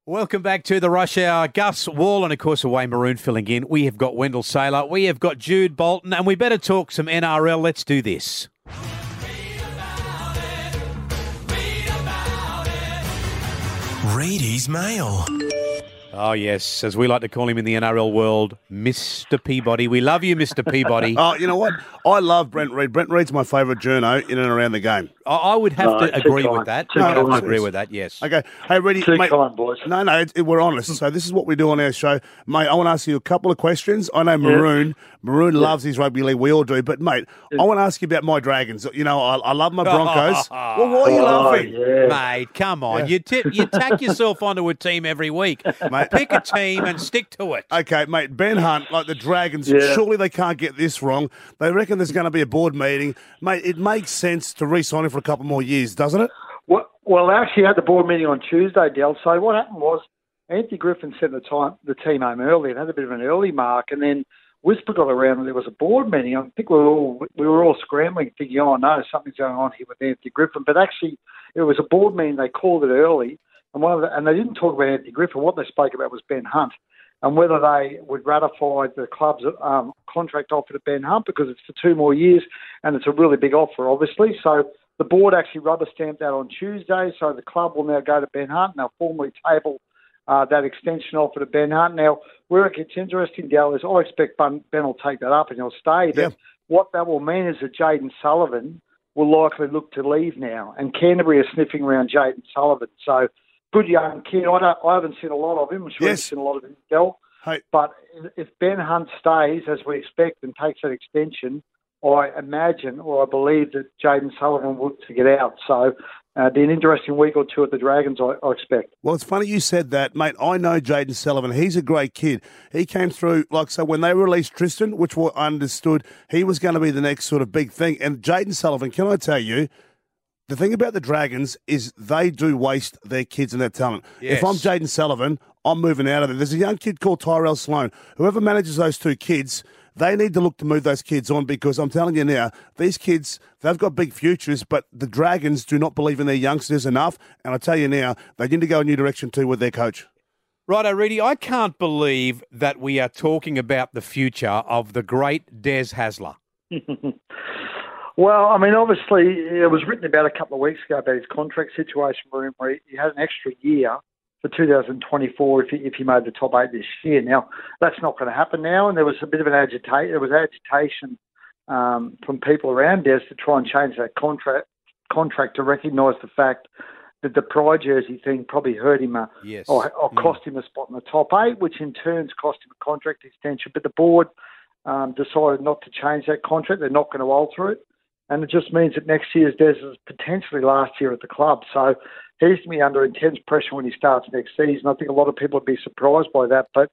Welcome back to the Rush Hour. Gus Wall and, of course, Away Maroon filling in. We have got Wendell Saylor. We have got Jude Bolton. And we better talk some NRL. Let's do this. Reedy's Mail. Oh, yes, as we like to call him in the NRL world, Mr. Peabody. We love you, Mr. Peabody. Oh, you know what? I love Brent Reid. Brent Reid's my favourite journo in and around the game. I would have to agree with that. Too I would have to kind. agree with that, yes. Okay. Hey, Reedy, Too mate. kind, boys. No, we're honest. So this is what we do on our show. Mate, I want to ask you a couple of questions. I know Maroon loves his rugby league. We all do. But, mate, I want to ask you about my Dragons. You know, I love my Broncos. Well, why are you laughing? Yeah. Mate, come on. You tack yourself onto a team every week. Mate. Pick a team and stick to it. Okay, mate, Ben Hunt, like the Dragons, Yeah. surely they can't get this wrong. They reckon there's going to be a board meeting. Mate, it makes sense to re-sign him for a couple more years, doesn't it? Well, they actually had the board meeting on Tuesday, Del. So what happened was Anthony Griffin sent the team home early and had a bit of an early mark, and then whisper got around that there was a board meeting. I think we were all scrambling, thinking, oh no, something's going on here with Anthony Griffin. But actually, it was a board meeting. They called it early, and they didn't talk about Anthony Griffin. What they spoke about was Ben Hunt, and whether they would ratify the club's contract offer to Ben Hunt, because it's for 2 more years and it's a really big offer, obviously. So the board actually rubber stamped that on Tuesday, so the club will now go to Ben Hunt and they'll formally table that extension offer to Ben Hunt. Now, where it gets interesting, Dal, is I expect Ben will take that up and he'll stay, but what that will mean is that Jayden Sullivan will likely look to leave now, and Canterbury are sniffing around Jayden Sullivan. So, good young kid. I haven't seen a lot of him. I'm sure you've seen a lot of him, Del. Hey. But if Ben Hunt stays, as we expect, and takes that extension, I imagine, or I believe, that Jayden Sullivan will to get out. So it'll be an interesting week or two at the Dragons, I expect. Well, it's funny you said that, mate. I know Jayden Sullivan. He's a great kid. He came through, when they released Tristan, which I understood he was going to be the next sort of big thing. And Jayden Sullivan, can I tell you, the thing about the Dragons is they do waste their kids and their talent. Yes. If I'm Jayden Sullivan, I'm moving out of there. There's a young kid called Tyrell Sloan. Whoever manages those 2 kids, they need to look to move those kids on, because I'm telling you now, these kids, they've got big futures, but the Dragons do not believe in their youngsters enough. And I tell you now, they need to go a new direction too with their coach. Righto, Reedy, I can't believe that we are talking about the future of the great Des Hasler. Well, I mean, obviously, it was written about a couple of weeks ago about his contract situation for him, where he had an extra year for 2024 if he made the top 8 this year. Now, that's not going to happen now, and there was a bit of agitation from people around Des to try and change that contract to recognise the fact that the Pride jersey thing probably hurt him or cost him a spot in the top 8, which in turn cost him a contract extension. But the board decided not to change that contract. They're not going to alter it. And it just means that next year's Des is potentially last year at the club. So he's going to be under intense pressure when he starts next season. I think a lot of people would be surprised by that. But,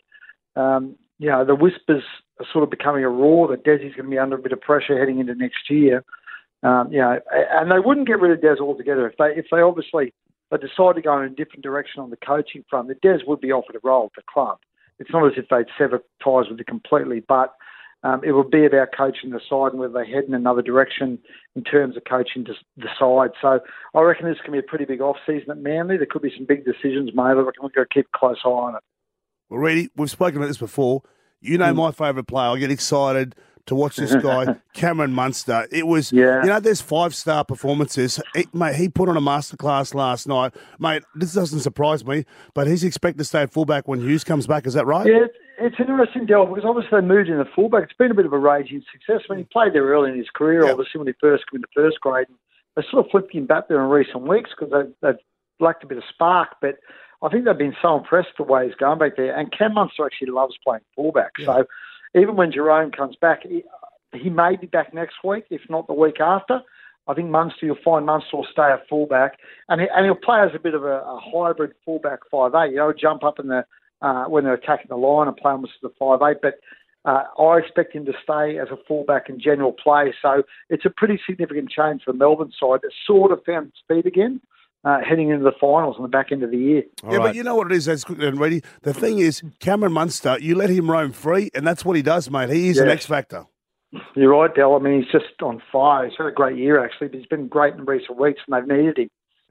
the whispers are sort of becoming a roar that Desi's going to be under a bit of pressure heading into next year. And they wouldn't get rid of Des altogether. If they obviously they decide to go in a different direction on the coaching front, the Des would be offered a role at the club. It's not as if they'd sever ties with it completely, but it will be about coaching the side and whether they head in another direction in terms of coaching the side. So I reckon this can be a pretty big off-season at Manly. There could be some big decisions made. I reckon we've got to keep a close eye on it. Well, Reedy, we've spoken about this before. You know my favourite player. I get excited to watch this guy, Cameron Munster. It was, there's 5-star performances. Mate, he put on a masterclass last night. Mate, this doesn't surprise me, but he's expected to stay at fullback when Hughes comes back. Is that right? Yeah, it's interesting, Del, because obviously they moved in the fullback. It's been a bit of a raging success. When he played there early in his career, obviously when he first came into first grade, they sort of flipped him back there in recent weeks because they've lacked a bit of spark. But I think they've been so impressed the way he's going back there. And Cam Munster actually loves playing fullback. Yeah. So even when Jerome comes back, he may be back next week, if not the week after. I think you'll find Munster will stay at fullback. And he'll play as a bit of a hybrid fullback 5'8", jump up in the when they're attacking the line and play almost as a 5'8". But I expect him to stay as a fullback in general play. So it's a pretty significant change for the Melbourne side that sort of found speed again. Heading into the finals on the back end of the year. But you know what it is, as quickly and ready. The thing is, Cameron Munster, you let him roam free, and that's what he does, mate. He is an X factor. You're right, Del. I mean, he's just on fire. He's had a great year, actually, but he's been great in recent weeks, and they've needed him.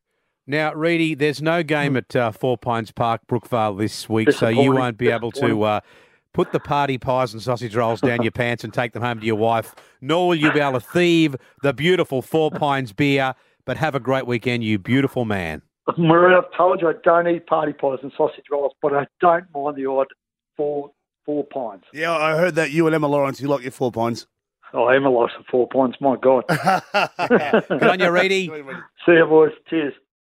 Now, Reedy, there's no game at Four Pines Park, Brookvale this week, so you won't be able to put the party pies and sausage rolls down your pants and take them home to your wife, nor will you be able to thieve the beautiful Four Pines beer. But have a great weekend, you beautiful man. Maroon, I've told you I don't eat party pies and sausage rolls, but I don't mind the odd four Pines. Yeah, I heard that you and Emma Lawrence, you like your 4 Pines. Oh, Emma likes the 4 Pines, my God. Good on you, Reedy. See you, boys. Cheers.